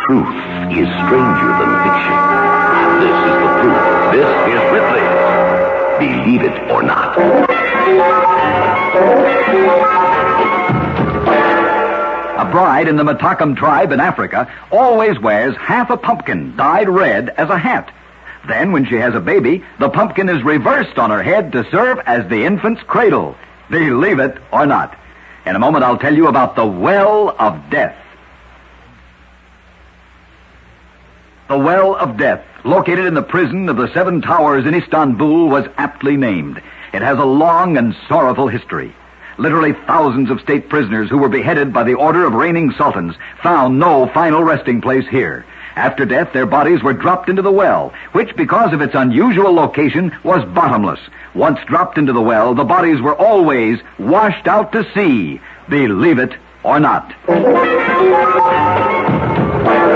Truth is stranger than fiction. This is the proof. This is Ripley. Believe it or not. A bride in the Matakam tribe in Africa always wears half a pumpkin dyed red as a hat. Then, when she has a baby, the pumpkin is reversed on her head to serve as the infant's cradle. Believe it or not. In a moment, I'll tell you about the Well of Death. The Well of Death, located in the prison of the Seven Towers in Istanbul, was aptly named. It has a long and sorrowful history. Literally thousands of state prisoners who were beheaded by the order of reigning sultans found no final resting place here. After death, their bodies were dropped into the well, which, because of its unusual location, was bottomless. Once dropped into the well, the bodies were always washed out to sea. Believe it or not.